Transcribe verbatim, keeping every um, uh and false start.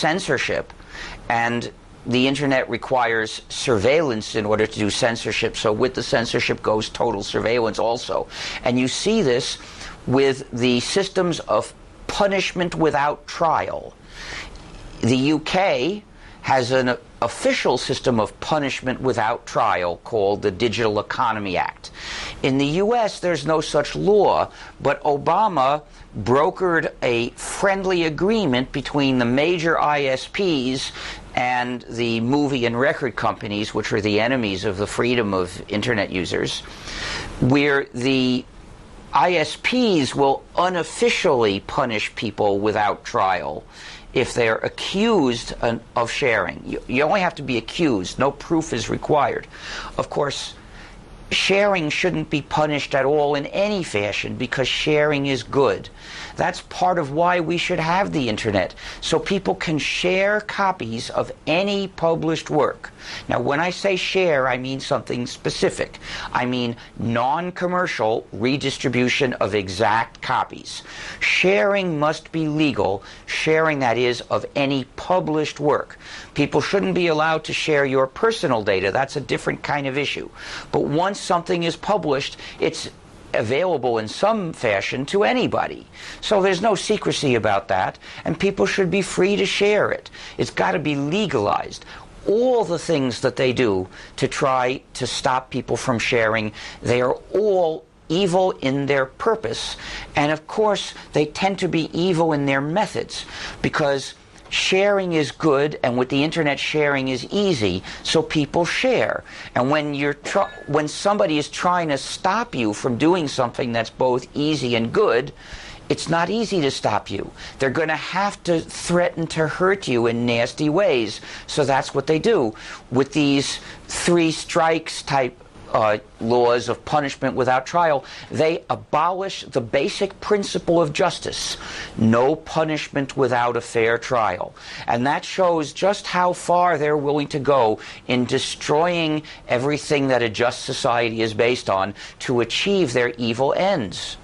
censorship, and the internet requires surveillance in order to do censorship, so with the censorship goes total surveillance also. And you see this with the systems of punishment without trial. The U K has an official system of punishment without trial called the Digital Economy Act. In the U S, there's no such law, but Obama brokered a friendly agreement between the major I S Ps and the movie and record companies, which are the enemies of the freedom of internet users, where the I S Ps will unofficially punish people without trial if they're accused of sharing. You, you only have to be accused. No proof is required. Of course, sharing shouldn't be punished at all in any fashion because sharing is good. That's part of why we should have the internet, so people can share copies of any published work. Now, when I say share, I mean something specific. I mean non-commercial redistribution of exact copies. Sharing must be legal, sharing, that is, of any published work. People shouldn't be allowed to share your personal data. That's a different kind of issue. But once something is published, it's available in some fashion to anybody. So there's no secrecy about that, and people should be free to share it. It's got to be legalized. All the things that they do to try to stop people from sharing, they are all evil in their purpose, and of course they tend to be evil in their methods, because sharing is good, and with the internet sharing is easy, so people share. And when you're tr when somebody is trying to stop you from doing something that's both easy and good, it's not easy to stop you. They're going to have to threaten to hurt you in nasty ways. So that's what they do with these three strikes type Uh, laws of punishment without trial. They abolish the basic principle of justice: no punishment without a fair trial. And that shows just how far they're willing to go in destroying everything that a just society is based on to achieve their evil ends.